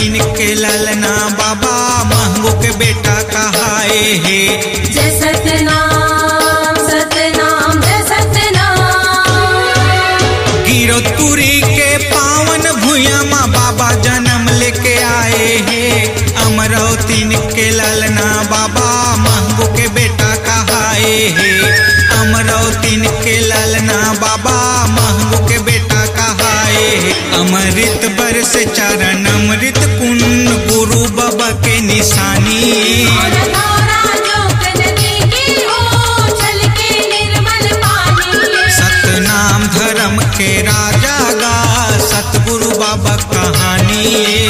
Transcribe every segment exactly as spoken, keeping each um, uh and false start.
तीन के ललना बाबा महंगो के बेटा कहाए हे। जय सतनाम सतनाम जय सतनाम। गिरौदपुरी के पावन भुइया माँ बाबा जन्म लेके आए हे। अमरौती के ललना बाबा महंगो के बेटा कहाए हे। अमरौती के ललना बाबा महंगो के बेटा कहाए हे। अमृत बरस चरण अमृत कुंड गुरु बाबा के निशानी। सतनाम धर्म के राजा गा सतगुरु बाबा कहानी।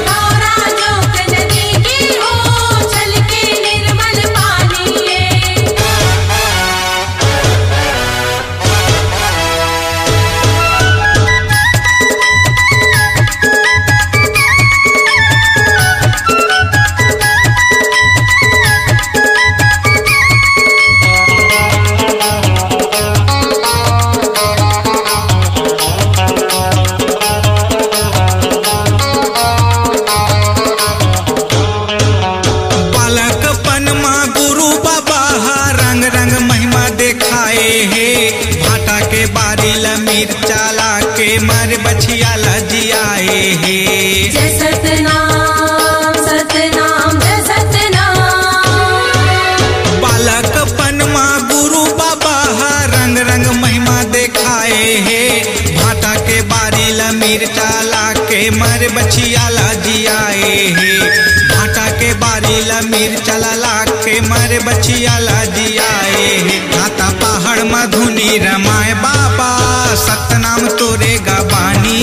भाटा के बारी ला मिर्चा ला के मारे बछिया ला जियाए हे। जय सतनाम सतनाम जय सतनाम। बालक पनमा गुरु बाबा रंग रंग महिमा दिखाए हे। भाटा के बारी ला मिर्चा ला के मारे बछिया ला जियाए हे। भाटा के बारी ला मिर्चा ला के मारे बछिया ला जियाए हे। घाता पहाड़ मधुनी रमाए बाबा सतनाम तोरे गबानी।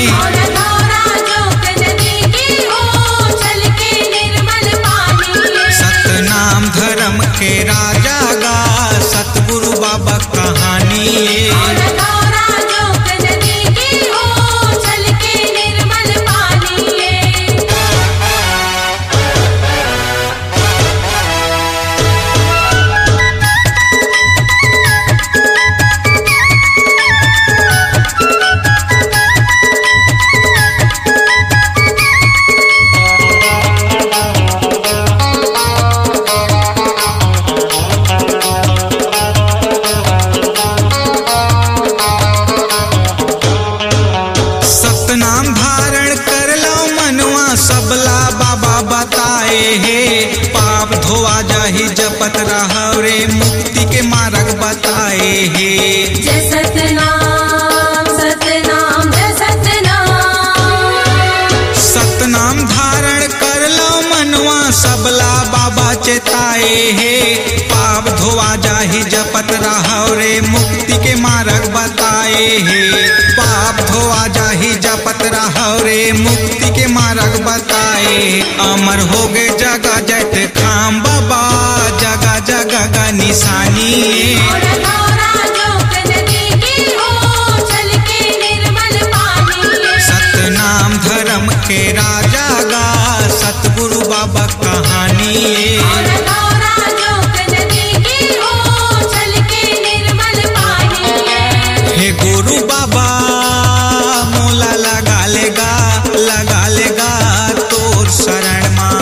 सतनाम धर्म के राजा गा सतगुरु बाबा कहानी। सबला बाबा बताए हे। पाप धोआ जाहि जपत रहो रे मुक्ति के मार्ग बताए हे। जय सतनाम सतनाम जय सतनाम। सतनाम धारण कर लो मनवा सबला बाबा चेताए हे। पाप धोआ जाहि जपत रहो रे मुक्ति के मार्ग बताए हे। पाप धोआ जाहि जपत रहो रे मुक्ति के मार्ग बताए। अमर हो गए जगह जैते खाम बाबा जगह जगह का निशानी। सतनाम धर्म के राजा गा सतगुरु बाबा कहानी। हे गुरु बाबा मोला लगा लेगा लगा लेगा तोर शरण माँ।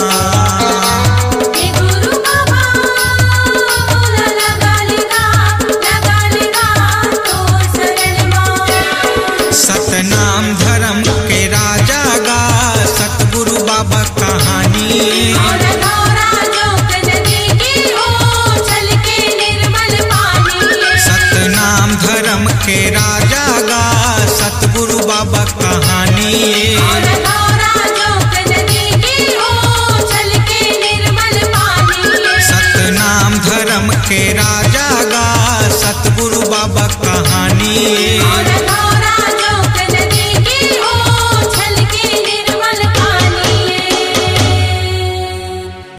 सतनाम धर्म के राजा गा सतगुरु बाबा कहानी। सतनाम धर्म के राजा गा सतगुरु बाबा कहानी। सतनाम धर्म के राजा गा सतगुरु बाबा कहानी।